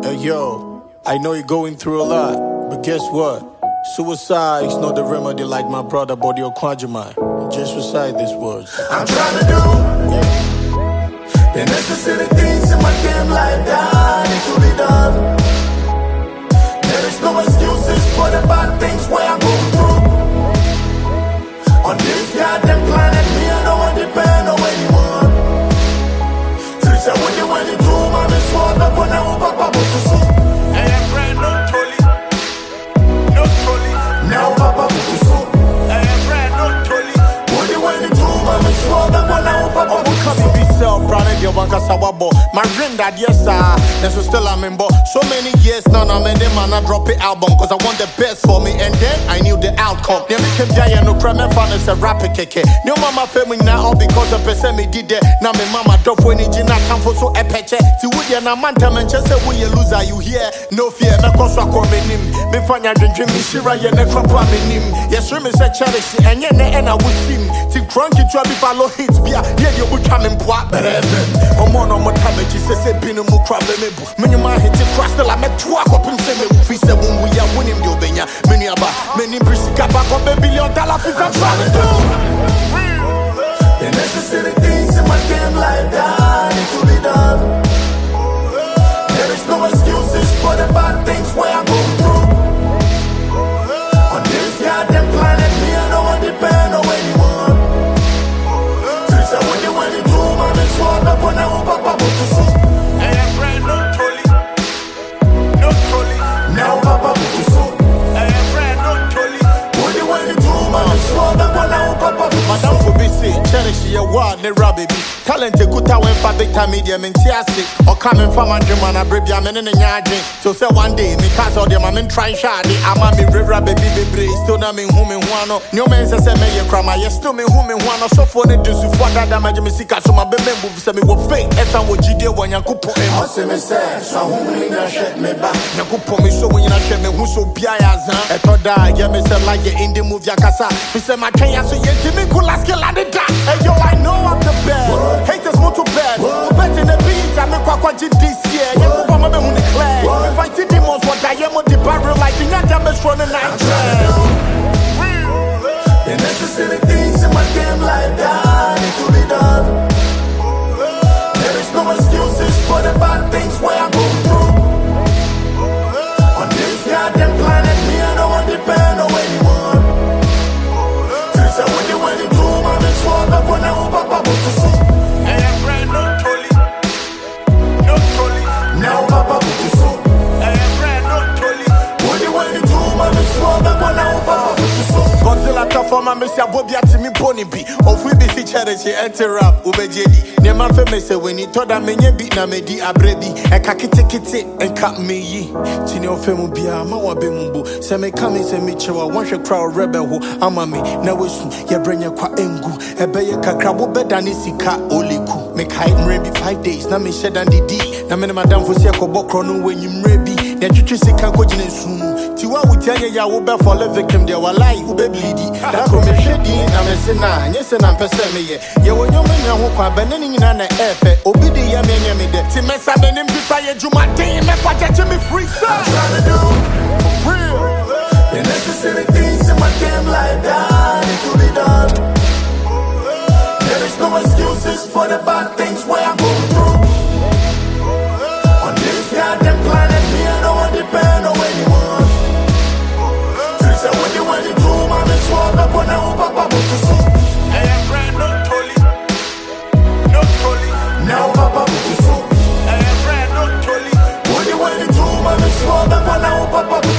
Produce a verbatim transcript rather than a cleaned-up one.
Hey yo, I know you're going through a lot, but guess what? Suicide is not the remedy like my brother Body Okwajima. Just recite these words. I'm trying to do yeah. the necessary things in my damn life that need to be done. There is no excuses for the bad things where I'm going through. On this goddamn planet, me I don't want to depend on anyone. Trisha, when you went into my miss one, but when I was Papa Butusu. I am brand no trolley. No trolley. Now Papa Butusu. I am brand no trolley. When you went into my miss one, but when I was Papa Butusu. My ring that yes sir, and so still I'm in bo. So many years now, I'm in the man I drop it album, cause I want the best for me, and then I knew the outcome. Then we came there, no crime and fun is a rapper keke. No mama family now, all because the person me did that. Now my mama drop when it jina come for so epeche. To would ya na man time and just say when you lose, are you here? No fear, me cause I come in him. Me find ya dream dream me shira ya ne crop am in him. Yes, me say cherish and yeah ne and I would see him. Till crunky to be follow hits be yeah you would come in poa. I'm on on my time, she says, Been a more crab than me. Many my hit cross the lamb to walk up and say, we said when we are winning, you'll be many about many Brisica back up a billion dollar for I'm trying to do. The necessary things in my damn life that need to be done. There is no excuses for the bad things where I'm going through. On this goddamn planet, me I don't want to depend on anyone. Trisha, when you went into my miss one, but when I was Papa Butusu. I am brand no trolley. No trolley. Now Papa Butusu. I am brand no trolley. When you went into my miss one, but when I was Papa Butusu. Madame for B C, cherish your word, ne rabbi. Talent a good time when for big time media, mentastic. Or coming from a dream and a baby, I'm in a yard. So say one day, me cast all them, I'm in trying shardy. I'm a me river baby, baby, still not me home in one. No man says, I may you cry, I still me home in one. So for the do for that damage, me see cast on my baby, say me with faith. If I would G D when you could put him. I say me say, so who me not shut me back. You could put me so when you not shut me, who so bias, huh? I thought that, yeah, me say like you in the movie, Yakasa. We say my Kenya, so you me could last kill and the dark. Hey yo, I know I'm the best. Haters want to bad. Bet in the beat, I make what watch it this year. You go from a moon declare. If I see demons, what I am on the barrel like in that damage from the night. The necessary things in my damn life that need to be done. There is no excuses for the bad things where I'm going through. On this goddamn planet, me I don't want to depend on anyone. Trisha, when you went into my miss one, but when I was Papa Butusu. I am brand no trolley. No trolley. Now Papa Butusu. I am brand no trolley. When you went into my miss one, but when I was Papa Butusu. Godzilla tough for my Mister Bobia to me pony be. Of we be charity enter rap ube jedi. Ne man fe me say when you told that me beat na me di abrebi. E ka kite kite and cut me yi. Tini of femu bia ma wa be mumbo. Se me come se me chewa one she crowd rebel who ama me. Na we su ye brenya kwa engu. E be ye kakra wo be dani sika oliku. Me kai mrebi five days na me shed and di. Na me madam for se ko bokro no when you mrebi. Ne twitwi sika ko gine sunu. Tiwa wutianye ya wo be for le victim de walai wo be bleedi. Da ko me hwedi na me se na nye se na mpese me ye. Ye wonyo me nya ho kwa bane ni nyina na efe. Obi de ye me nya me de. Ti me sa me nim bifa ye juma den me kwa je me free sir. I'm trying to do for real. The necessary things in my damn life that need to be done. There is no excuses for the bad things where I'm going through. On this goddamn planet, me I don't want to depend on anyone. Trisha, when you went into my miss one, but when I was Papa Butusu. I am brand no trolley. No trolley. Now Papa Butusu. I am brand no trolley. When you went into my miss one, but when I was Papa Butusu.